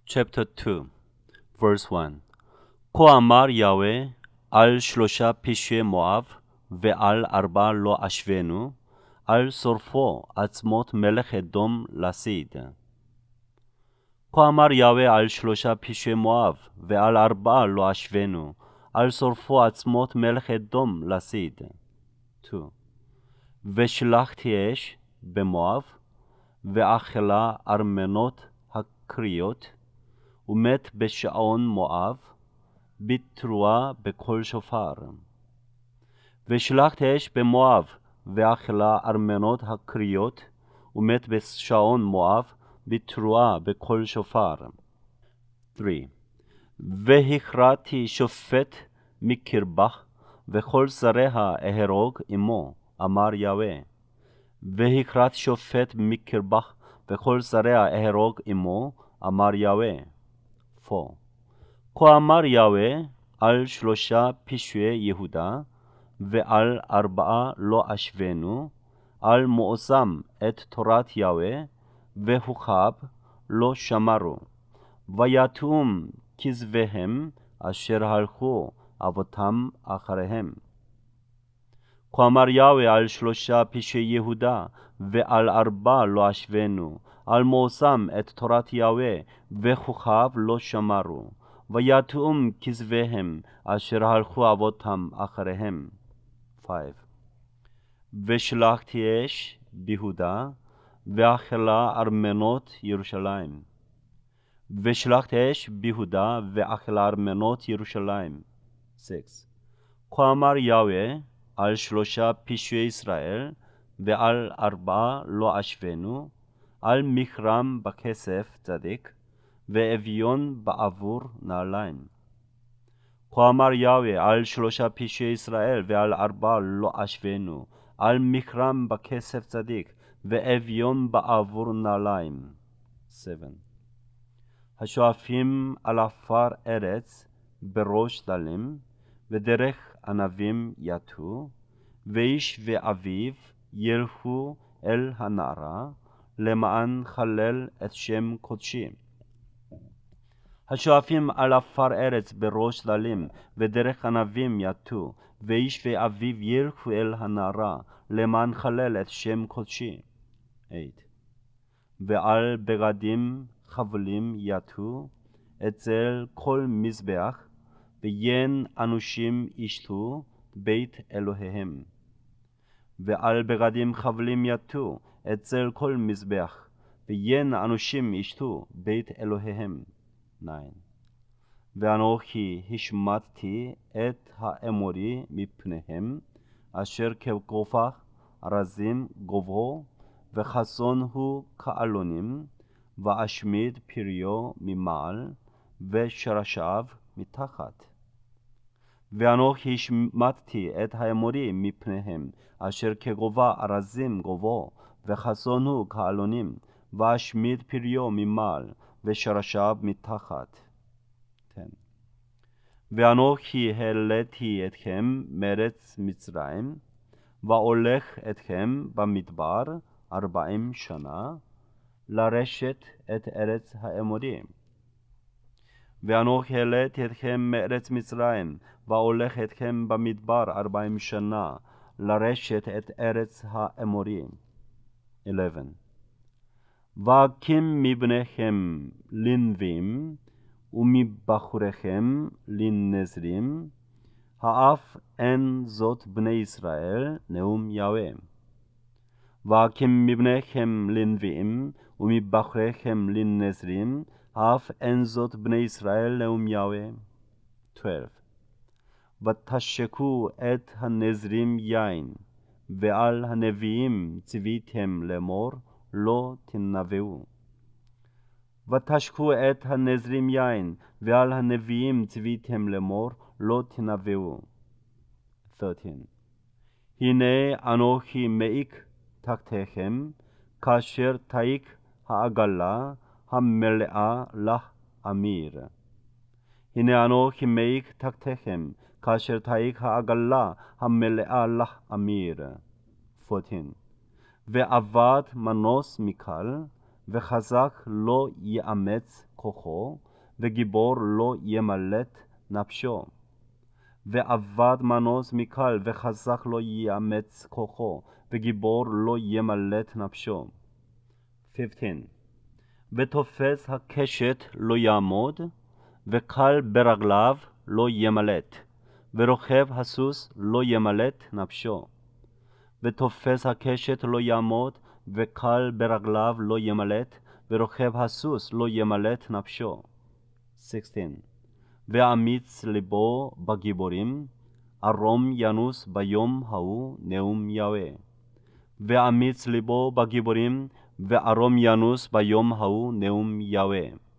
Chapter 2, verse 1. כה אמר יהוה על 3 פשעי מואב ועל 4 לא אשבנו, על שורפו עצמות מלך אדום לסיד. כה אמר יהוה על 3 פשעי מואב ועל 4 לא אשבנו, על שורפו עצמות מלך אדום לסיד. 2. ושלחתי אש במואב ואכלה ארמנות הקריות, ומת בשעון מואב, בתרועה בקול שופר. ושלחתי אש במואב, ואכלה ארמנות הקריות, ומת בשעון מואב, בתרועה בקול שופר. 3. והכרעתי שופט מקרבך, וכל שריה אהרוג עמו, אמר יהוה. והכרעתי שופט מקרבך, וכל שריה אהרוג עמו, אמר יהוה. 4. כה אמר יהוה על 3 פשעי יהודה, ועל 4 לא אשבנו, על מעוזם את תורת יהוה, והוכב לא שמרו, ויתום כזביהם אשר הלכו אבותם אחריהם. כה אמר יהוה על 3 פשעי יהודה, ועל 4 לא אשבנו, על מעוזם את תורת יהוה, והוכב לא שמרו, ויתום כזביהם אשר הלכו אבותם אחריהם. 5. ושלחתי אש ביהודה, ואכלה ארמנות ירושלים. ושלחתי אש ביהודה, ואכלה ארמנות ירושלים. 6. כה אמר יהוה על 3 פשעי ישראל, ועל 4 לא אשבנו, על מכרם בכסף צדיק, ואביון בעבור נעליים. כה אמר יהוה על 3 פשעי ישראל, ועל 4 לא אשבנו, על מכרם בכסף צדיק, ואביון בעבור נעליים. 7. השואפים על עפר ארץ בראש דלים, ודרך ענבים יטו, ואיש ואביו ילכו אל הנערה, למען חלל את שם קודשי. השואפים על עפר ארץ בראש דלים, ודרך ענבים יטו, ואיש ואביו ילכו אל הנערה, למען חלל את שם קודשי. 8. ועל בגדים חבולים יטו, אצל כל מזבח, ויין אנושים ישתו בית אלוהיהם. ועל בגדים חבולים יטו, אצל כל מזבח, ויין אנושים ישתו בית אלוהיהם. 9. ואנוכי השמטתי את האמורי מפניהם, אשר כגובה ארזים גובהו, וחסון הוא כאלונים, ואשמיד פריו ממעל, ושרשיו מתחת. ואנוכי השמטתי את האמורי מפניהם, אשר כגובה ארזים גובהו, וחסון הוא כאלונים, ואשמיד פריו ממעל, ושרשיו מתחת. 10. ואנוכי העליתי אתכם מארץ מצרים, והולך אתכם במדבר 40 שנה, לרשת את ארץ האמורים. ואנוכי העליתי אתכם מארץ מצרים, והולך אתכם במדבר 40 שנה, לרשת את ארץ האמורים. 11. והקים מבניכם לנביאים, ומבחוריכם לנזרים, האף אין זאת בני ישראל, נאום יהוה. והקים מבניכם לנביאים, ומבחוריכם לנזרים, האף אין זאת בני ישראל, נאום יהוה. 12. ותשקו את הנזרים יין, ועל הנביאים ציוויתם לאמור, לא תנבאו. ותשקו את הנזרים יין, ועל הנביאים ציוויתם לאמור, לא תנבאו. 13. הנה אנוכי מעיק תחתיכם, כאשר תעיק העגלה המלאה לך אמיר. הנה אנוכי מעיק תחתיכם, כאשר תעיק העגלה המלאה לך אמיר. 14. ועבד מנוס מקל, וחזק לא יאמץ כוחו, וגיבור לא ימלט נפשו. ועבד מנוס מקל, וחזק לא יאמץ כוחו, וגיבור לא ימלט נפשו. 15. ותופס הקשת לא יעמוד, וקל ברגליו לא ימלט, ורוכב הסוס לא ימלט נפשו. ותופס הקשת לא יעמוד, וקל ברגליו לא ימלט, ורוכב הסוס לא ימלט נפשו. 16. ואמיץ ליבו בגיבורים, ערום ינוס ביום ההוא נאום יהוה. ואמיץ ליבו בגיבורים, וערום ינוס ביום ההוא נאום יהוה.